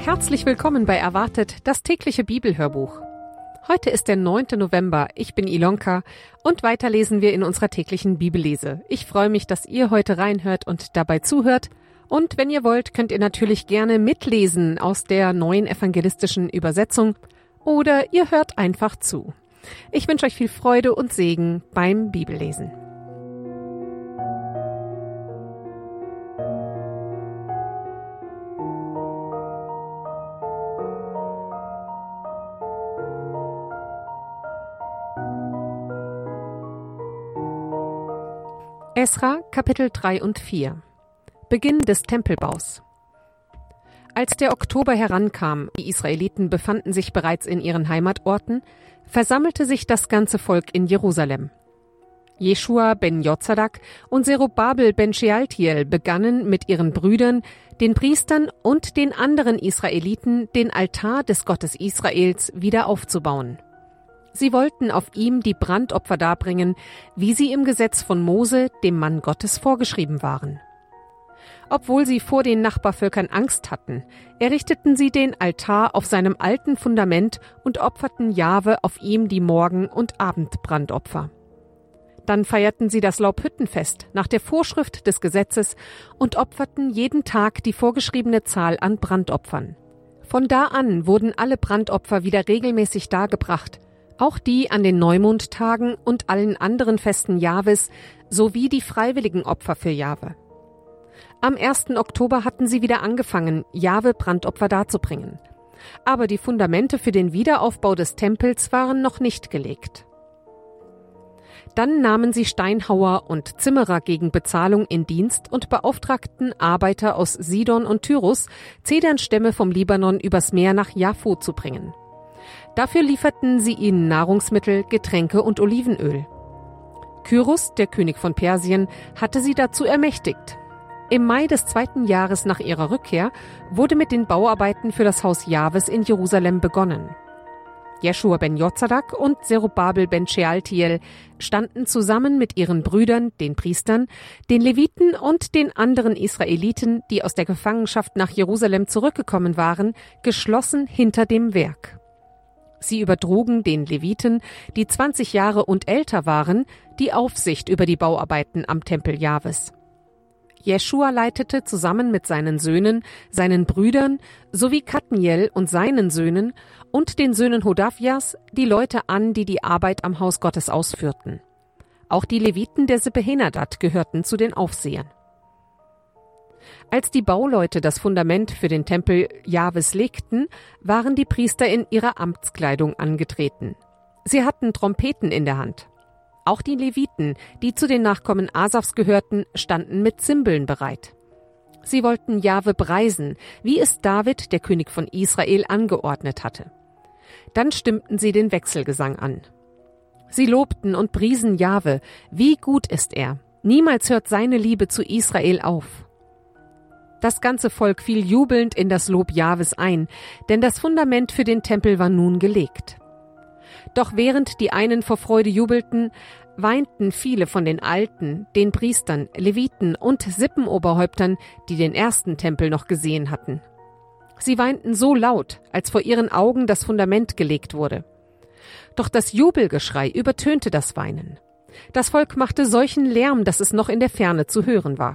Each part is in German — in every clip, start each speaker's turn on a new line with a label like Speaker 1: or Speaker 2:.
Speaker 1: Herzlich willkommen bei Erwartet, das tägliche Bibelhörbuch. Heute ist der 9. November, ich bin Ilonka und weiter lesen wir in unserer täglichen Bibellese. Ich freue mich, dass ihr heute reinhört und dabei zuhört. Und wenn ihr wollt, könnt ihr natürlich gerne mitlesen aus der neuen evangelistischen Übersetzung oder ihr hört einfach zu. Ich wünsche euch viel Freude und Segen beim Bibellesen. Esra, Kapitel 3 und 4. Beginn des Tempelbaus. Als der Oktober herankam, die Israeliten befanden sich bereits in ihren Heimatorten, versammelte sich das ganze Volk in Jerusalem. Jeschua ben Jozadak und Zerubabel ben Shealtiel begannen mit ihren Brüdern, den Priestern und den anderen Israeliten den Altar des Gottes Israels wieder aufzubauen. Sie wollten auf ihm die Brandopfer darbringen, wie sie im Gesetz von Mose, dem Mann Gottes, vorgeschrieben waren. Obwohl sie vor den Nachbarvölkern Angst hatten, errichteten sie den Altar auf seinem alten Fundament und opferten Jahwe auf ihm die Morgen- und Abendbrandopfer. Dann feierten sie das Laubhüttenfest nach der Vorschrift des Gesetzes und opferten jeden Tag die vorgeschriebene Zahl an Brandopfern. Von da an wurden alle Brandopfer wieder regelmäßig dargebracht, auch die an den Neumondtagen und allen anderen Festen Jahwes sowie die freiwilligen Opfer für Jahwe. Am 1. Oktober hatten sie wieder angefangen, Jahwe Brandopfer darzubringen. Aber die Fundamente für den Wiederaufbau des Tempels waren noch nicht gelegt. Dann nahmen sie Steinhauer und Zimmerer gegen Bezahlung in Dienst und beauftragten Arbeiter aus Sidon und Tyrus, Zedernstämme vom Libanon übers Meer nach Jaffo zu bringen. Dafür lieferten sie ihnen Nahrungsmittel, Getränke und Olivenöl. Kyros, der König von Persien, hatte sie dazu ermächtigt. Im Mai des 2. Jahres nach ihrer Rückkehr wurde mit den Bauarbeiten für das Haus Jahwes in Jerusalem begonnen. Jeschua ben Jozadak und Zerubabel ben Shealtiel standen zusammen mit ihren Brüdern, den Priestern, den Leviten und den anderen Israeliten, die aus der Gefangenschaft nach Jerusalem zurückgekommen waren, geschlossen hinter dem Werk. Sie übertrugen den Leviten, die 20 Jahre und älter waren, die Aufsicht über die Bauarbeiten am Tempel Jahwes. Jeschua leitete zusammen mit seinen Söhnen, seinen Brüdern sowie Kadmiel und seinen Söhnen und den Söhnen Hodavjas die Leute an, die die Arbeit am Haus Gottes ausführten. Auch die Leviten der Sippe Henadad gehörten zu den Aufsehern. Als die Bauleute das Fundament für den Tempel Jahwes legten, waren die Priester in ihrer Amtskleidung angetreten. Sie hatten Trompeten in der Hand. Auch die Leviten, die zu den Nachkommen Asafs gehörten, standen mit Zimbeln bereit. Sie wollten Jahwe preisen, wie es David, der König von Israel, angeordnet hatte. Dann stimmten sie den Wechselgesang an. Sie lobten und priesen Jahwe, wie gut ist er. Niemals hört seine Liebe zu Israel auf. Das ganze Volk fiel jubelnd in das Lob Jahwes ein, denn das Fundament für den Tempel war nun gelegt. Doch während die einen vor Freude jubelten, weinten viele von den Alten, den Priestern, Leviten und Sippenoberhäuptern, die den ersten Tempel noch gesehen hatten. Sie weinten so laut, als vor ihren Augen das Fundament gelegt wurde. Doch das Jubelgeschrei übertönte das Weinen. Das Volk machte solchen Lärm, dass es noch in der Ferne zu hören war.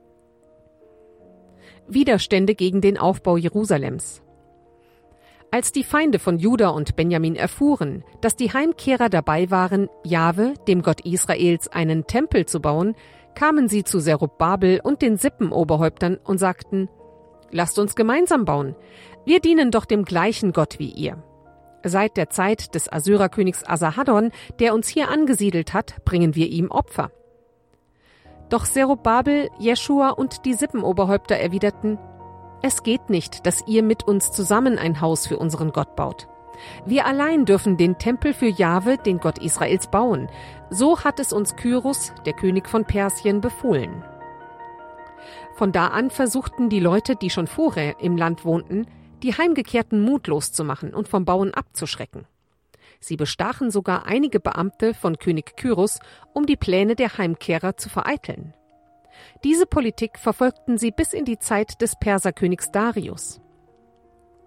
Speaker 1: Widerstände gegen den Aufbau Jerusalems. Als die Feinde von Juda und Benjamin erfuhren, dass die Heimkehrer dabei waren, Jahwe, dem Gott Israels, einen Tempel zu bauen, kamen sie zu Zerubabel und den Sippenoberhäuptern und sagten: Lasst uns gemeinsam bauen. Wir dienen doch dem gleichen Gott wie ihr. Seit der Zeit des Assyrerkönigs Asarhaddon, der uns hier angesiedelt hat, bringen wir ihm Opfer. Doch Zerubabel, Jeschua und die Sippenoberhäupter erwiderten: Es geht nicht, dass ihr mit uns zusammen ein Haus für unseren Gott baut. Wir allein dürfen den Tempel für Jahwe, den Gott Israels, bauen. So hat es uns Kyros, der König von Persien, befohlen. Von da an versuchten die Leute, die schon vorher im Land wohnten, die Heimgekehrten mutlos zu machen und vom Bauen abzuschrecken. Sie bestachen sogar einige Beamte von König Kyros, um die Pläne der Heimkehrer zu vereiteln. Diese Politik verfolgten sie bis in die Zeit des Perserkönigs Darius.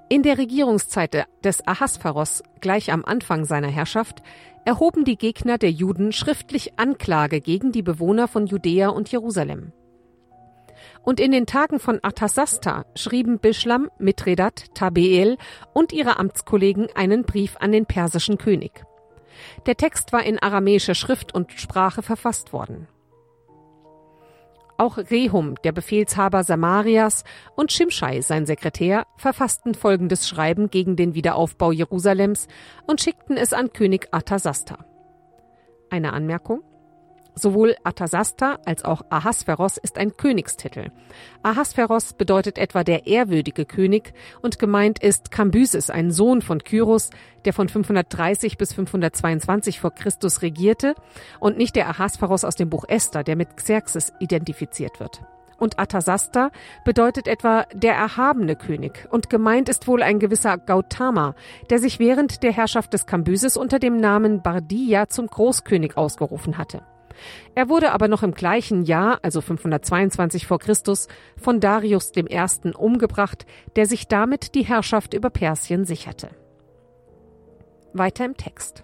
Speaker 1: In der Regierungszeit des Ahasveros, gleich am Anfang seiner Herrschaft, erhoben die Gegner der Juden schriftlich Anklage gegen die Bewohner von Judäa und Jerusalem. Und in den Tagen von Arthasasta schrieben Bischlam, Mithredat, Tabeel und ihre Amtskollegen einen Brief an den persischen König. Der Text war in aramäischer Schrift und Sprache verfasst worden. Auch Rehum, der Befehlshaber Samarias, und Schimschai, sein Sekretär, verfassten folgendes Schreiben gegen den Wiederaufbau Jerusalems und schickten es an König Arthasasta. Eine Anmerkung: Sowohl Arthasasta als auch Ahasveros ist ein Königstitel. Ahasveros bedeutet etwa der ehrwürdige König und gemeint ist Kambyses, ein Sohn von Kyros, der von 530 bis 522 vor Christus regierte, und nicht der Ahasveros aus dem Buch Esther, der mit Xerxes identifiziert wird. Und Arthasasta bedeutet etwa der erhabene König und gemeint ist wohl ein gewisser Gautama, der sich während der Herrschaft des Kambyses unter dem Namen Bardiya zum Großkönig ausgerufen hatte. Er wurde aber noch im gleichen Jahr, also 522 vor Christus, von Darius I. umgebracht, der sich damit die Herrschaft über Persien sicherte. Weiter im Text.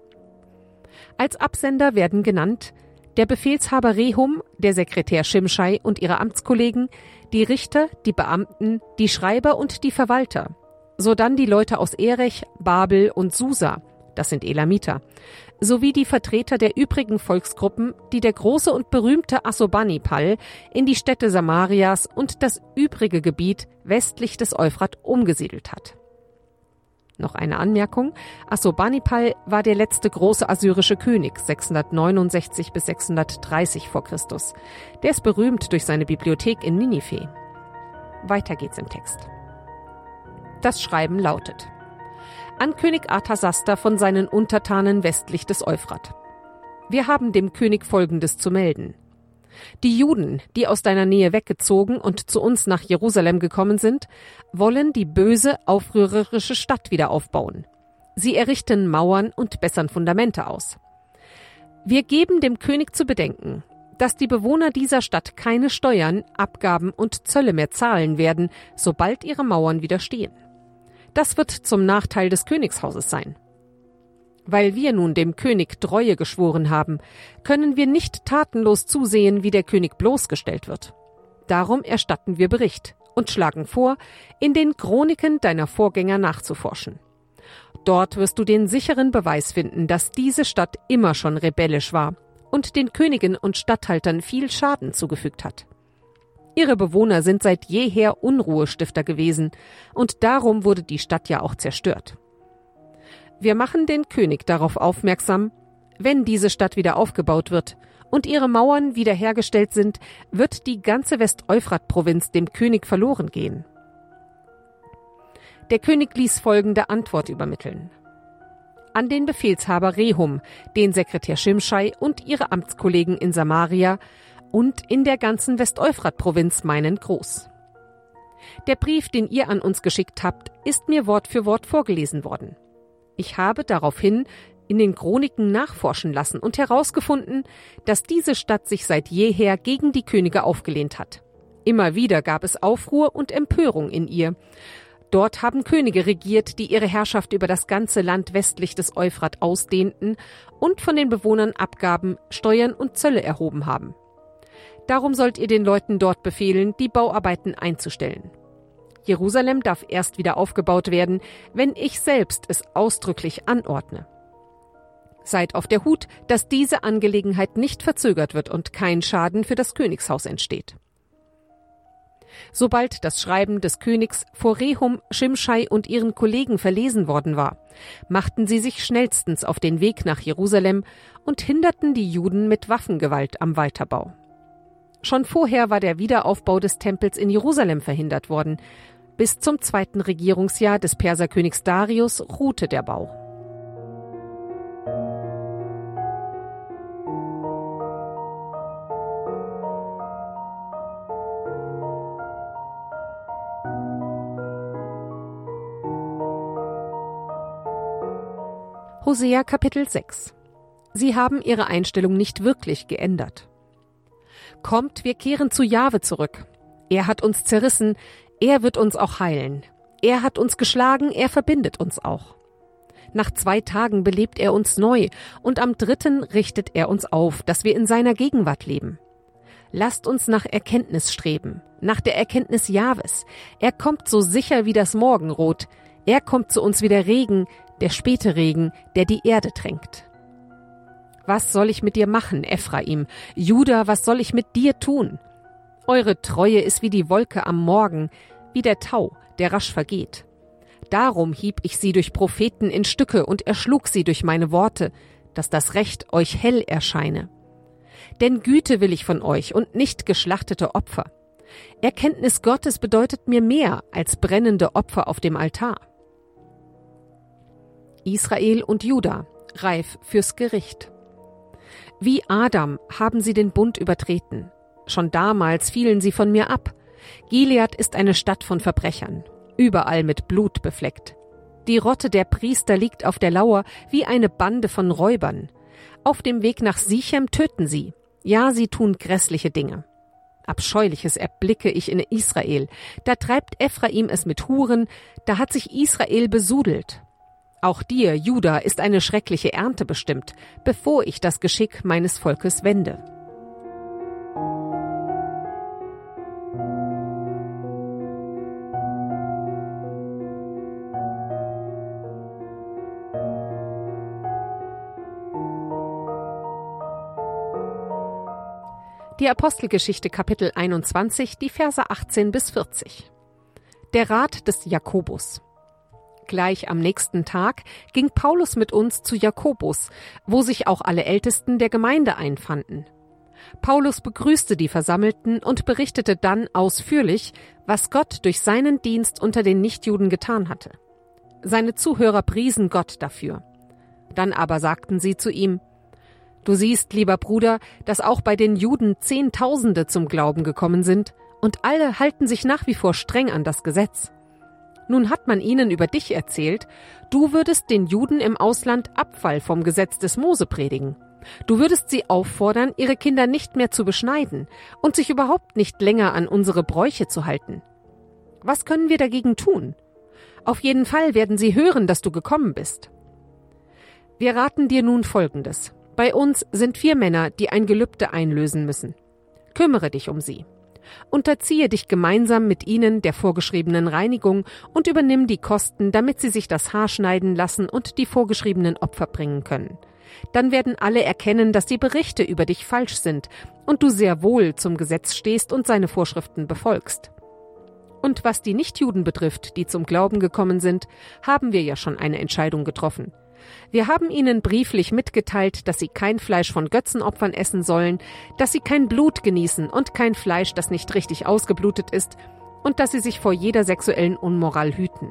Speaker 1: Als Absender werden genannt der Befehlshaber Rehum, der Sekretär Schimschai und ihre Amtskollegen, die Richter, die Beamten, die Schreiber und die Verwalter, sodann die Leute aus Erech, Babel und Susa, das sind Elamiter, sowie die Vertreter der übrigen Volksgruppen, die der große und berühmte Assurbanipal in die Städte Samarias und das übrige Gebiet westlich des Euphrat umgesiedelt hat. Noch eine Anmerkung: Assurbanipal war der letzte große assyrische König, 669 bis 630 vor Christus. Der ist berühmt durch seine Bibliothek in Ninive. Weiter geht's im Text. Das Schreiben lautet: An König Arthasasta von seinen Untertanen westlich des Euphrat. Wir haben dem König Folgendes zu melden. Die Juden, die aus deiner Nähe weggezogen und zu uns nach Jerusalem gekommen sind, wollen die böse, aufrührerische Stadt wieder aufbauen. Sie errichten Mauern und bessern Fundamente aus. Wir geben dem König zu bedenken, dass die Bewohner dieser Stadt keine Steuern, Abgaben und Zölle mehr zahlen werden, sobald ihre Mauern wieder stehen. Das wird zum Nachteil des Königshauses sein. Weil wir nun dem König Treue geschworen haben, können wir nicht tatenlos zusehen, wie der König bloßgestellt wird. Darum erstatten wir Bericht und schlagen vor, in den Chroniken deiner Vorgänger nachzuforschen. Dort wirst du den sicheren Beweis finden, dass diese Stadt immer schon rebellisch war und den Königen und Statthaltern viel Schaden zugefügt hat. Ihre Bewohner sind seit jeher Unruhestifter gewesen, und darum wurde die Stadt ja auch zerstört. Wir machen den König darauf aufmerksam: Wenn diese Stadt wieder aufgebaut wird und ihre Mauern wiederhergestellt sind, wird die ganze West-Euphrat-Provinz dem König verloren gehen. Der König ließ folgende Antwort übermitteln: An den Befehlshaber Rehum, den Sekretär Schimschai und ihre Amtskollegen in Samaria und in der ganzen West-Euphrat-Provinz meinen Gruß. Der Brief, den ihr an uns geschickt habt, ist mir Wort für Wort vorgelesen worden. Ich habe daraufhin in den Chroniken nachforschen lassen und herausgefunden, dass diese Stadt sich seit jeher gegen die Könige aufgelehnt hat. Immer wieder gab es Aufruhr und Empörung in ihr. Dort haben Könige regiert, die ihre Herrschaft über das ganze Land westlich des Euphrat ausdehnten und von den Bewohnern Abgaben, Steuern und Zölle erhoben haben. Darum sollt ihr den Leuten dort befehlen, die Bauarbeiten einzustellen. Jerusalem darf erst wieder aufgebaut werden, wenn ich selbst es ausdrücklich anordne. Seid auf der Hut, dass diese Angelegenheit nicht verzögert wird und kein Schaden für das Königshaus entsteht. Sobald das Schreiben des Königs vor Rehum, Schimschai und ihren Kollegen verlesen worden war, machten sie sich schnellstens auf den Weg nach Jerusalem und hinderten die Juden mit Waffengewalt am Weiterbau. Schon vorher war der Wiederaufbau des Tempels in Jerusalem verhindert worden. Bis zum 2. Regierungsjahr des Perserkönigs Darius ruhte der Bau. Hosea Kapitel 6. Sie haben ihre Einstellung nicht wirklich geändert. Kommt, wir kehren zu Jahwe zurück. Er hat uns zerrissen, er wird uns auch heilen. Er hat uns geschlagen, er verbindet uns auch. Nach 2 Tagen belebt er uns neu und am 3. richtet er uns auf, dass wir in seiner Gegenwart leben. Lasst uns nach Erkenntnis streben, nach der Erkenntnis Jahwes. Er kommt so sicher wie das Morgenrot. Er kommt zu uns wie der Regen, der späte Regen, der die Erde tränkt. Was soll ich mit dir machen, Ephraim? Juda, was soll ich mit dir tun? Eure Treue ist wie die Wolke am Morgen, wie der Tau, der rasch vergeht. Darum hieb ich sie durch Propheten in Stücke und erschlug sie durch meine Worte, dass das Recht euch hell erscheine. Denn Güte will ich von euch und nicht geschlachtete Opfer. Erkenntnis Gottes bedeutet mir mehr als brennende Opfer auf dem Altar. Israel und Juda, reif fürs Gericht. Wie Adam haben sie den Bund übertreten. Schon damals fielen sie von mir ab. Gilead ist eine Stadt von Verbrechern, überall mit Blut befleckt. Die Rotte der Priester liegt auf der Lauer wie eine Bande von Räubern. Auf dem Weg nach Sichem töten sie. Ja, sie tun grässliche Dinge. Abscheuliches erblicke ich in Israel. Da treibt Ephraim es mit Huren, da hat sich Israel besudelt. Auch dir, Juda, ist eine schreckliche Ernte bestimmt, bevor ich das Geschick meines Volkes wende. Die Apostelgeschichte Kapitel 21, die Verse 18 bis 40. Der Rat des Jakobus. Gleich am nächsten Tag ging Paulus mit uns zu Jakobus, wo sich auch alle Ältesten der Gemeinde einfanden. Paulus begrüßte die Versammelten und berichtete dann ausführlich, was Gott durch seinen Dienst unter den Nichtjuden getan hatte. Seine Zuhörer priesen Gott dafür. Dann aber sagten sie zu ihm: Du siehst, lieber Bruder, dass auch bei den Juden Zehntausende zum Glauben gekommen sind, und alle halten sich nach wie vor streng an das Gesetz. Nun hat man ihnen über dich erzählt, du würdest den Juden im Ausland Abfall vom Gesetz des Mose predigen. Du würdest sie auffordern, ihre Kinder nicht mehr zu beschneiden und sich überhaupt nicht länger an unsere Bräuche zu halten. Was können wir dagegen tun? Auf jeden Fall werden sie hören, dass du gekommen bist. Wir raten dir nun Folgendes. Bei uns sind 4 Männer, die ein Gelübde einlösen müssen. Kümmere dich um sie. Unterziehe dich gemeinsam mit ihnen der vorgeschriebenen Reinigung und übernimm die Kosten, damit sie sich das Haar schneiden lassen und die vorgeschriebenen Opfer bringen können. Dann werden alle erkennen, dass die Berichte über dich falsch sind und du sehr wohl zum Gesetz stehst und seine Vorschriften befolgst. Und was die Nichtjuden betrifft, die zum Glauben gekommen sind, haben wir ja schon eine Entscheidung getroffen. Wir haben ihnen brieflich mitgeteilt, dass sie kein Fleisch von Götzenopfern essen sollen, dass sie kein Blut genießen und kein Fleisch, das nicht richtig ausgeblutet ist, und dass sie sich vor jeder sexuellen Unmoral hüten.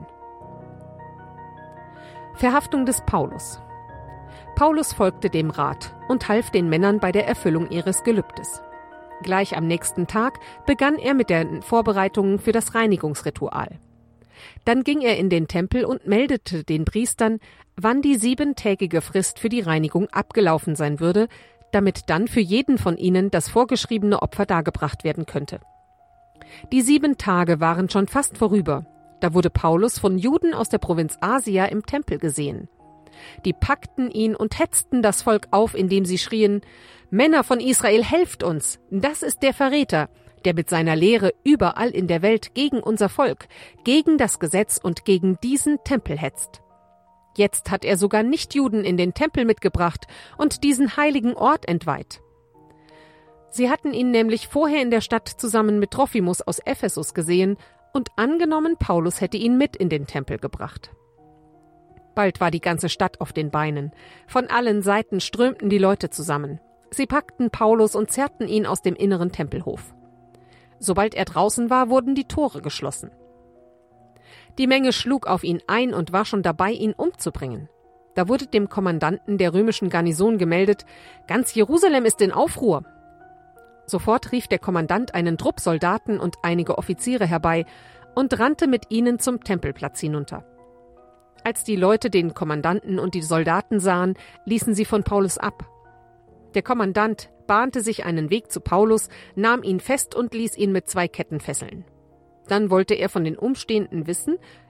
Speaker 1: Verhaftung des Paulus. Paulus folgte dem Rat und half den Männern bei der Erfüllung ihres Gelübdes. Gleich am nächsten Tag begann er mit den Vorbereitungen für das Reinigungsritual. Dann ging er in den Tempel und meldete den Priestern, wann die 7-tägige Frist für die Reinigung abgelaufen sein würde, damit dann für jeden von ihnen das vorgeschriebene Opfer dargebracht werden könnte. Die 7 Tage waren schon fast vorüber. Da wurde Paulus von Juden aus der Provinz Asia im Tempel gesehen. Die packten ihn und hetzten das Volk auf, indem sie schrien: Männer von Israel, helft uns! Das ist der Verräter, der mit seiner Lehre überall in der Welt gegen unser Volk, gegen das Gesetz und gegen diesen Tempel hetzt. Jetzt hat er sogar Nichtjuden in den Tempel mitgebracht und diesen heiligen Ort entweiht. Sie hatten ihn nämlich vorher in der Stadt zusammen mit Trophimus aus Ephesus gesehen und angenommen, Paulus hätte ihn mit in den Tempel gebracht. Bald war die ganze Stadt auf den Beinen. Von allen Seiten strömten die Leute zusammen. Sie packten Paulus und zerrten ihn aus dem inneren Tempelhof. Sobald er draußen war, wurden die Tore geschlossen. Die Menge schlug auf ihn ein und war schon dabei, ihn umzubringen. Da wurde dem Kommandanten der römischen Garnison gemeldet: Ganz Jerusalem ist in Aufruhr. Sofort rief der Kommandant einen Trupp Soldaten und einige Offiziere herbei und rannte mit ihnen zum Tempelplatz hinunter. Als die Leute den Kommandanten und die Soldaten sahen, ließen sie von Paulus ab. Der Kommandant bahnte sich einen Weg zu Paulus, nahm ihn fest und ließ ihn mit 2 Ketten fesseln. Dann wollte er von den Umstehenden wissen,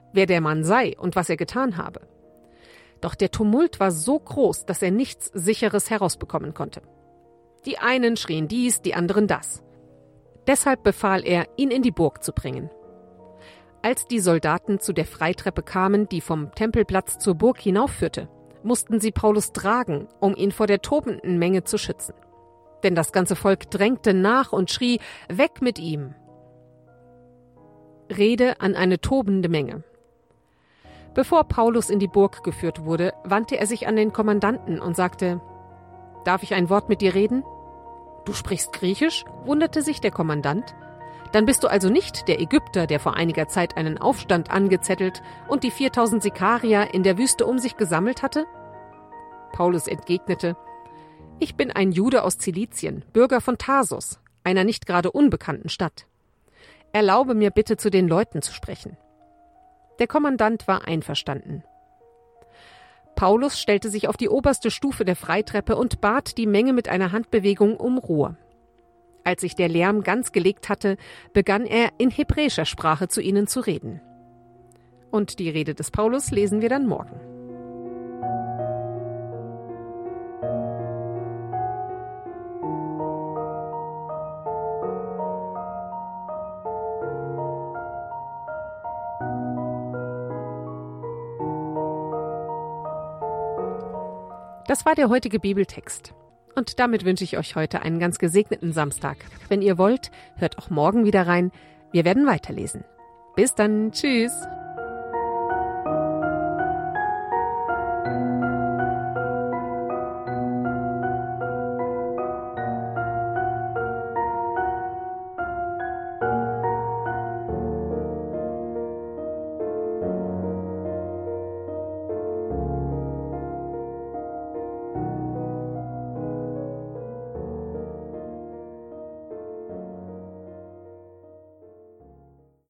Speaker 1: wer der Mann sei und was er getan habe. Doch der Tumult war so groß, dass er nichts Sicheres herausbekommen konnte. Die einen schrien dies, die anderen das. Deshalb befahl er, ihn in die Burg zu bringen. Als die Soldaten zu der Freitreppe kamen, die vom Tempelplatz zur Burg hinaufführte, mussten sie Paulus tragen, um ihn vor der tobenden Menge zu schützen. Denn das ganze Volk drängte nach und schrie, weg mit ihm! Rede an eine tobende Menge. Bevor Paulus in die Burg geführt wurde, wandte er sich an den Kommandanten und sagte, »Darf ich ein Wort mit dir reden?« »Du sprichst Griechisch?« wunderte sich der Kommandant. »Dann bist du also nicht der Ägypter, der vor einiger Zeit einen Aufstand angezettelt und die 4000 Sikarier in der Wüste um sich gesammelt hatte?« Paulus entgegnete, »Ich bin ein Jude aus Zilizien, Bürger von Tarsus, einer nicht gerade unbekannten Stadt. Erlaube mir bitte, zu den Leuten zu sprechen.« Der Kommandant war einverstanden. Paulus stellte sich auf die oberste Stufe der Freitreppe und bat die Menge mit einer Handbewegung um Ruhe. Als sich der Lärm ganz gelegt hatte, begann er in hebräischer Sprache zu ihnen zu reden. Und die Rede des Paulus lesen wir dann morgen. Das war der heutige Bibeltext. Und damit wünsche ich euch heute einen ganz gesegneten Samstag. Wenn ihr wollt, hört auch morgen wieder rein. Wir werden weiterlesen. Bis dann. Tschüss.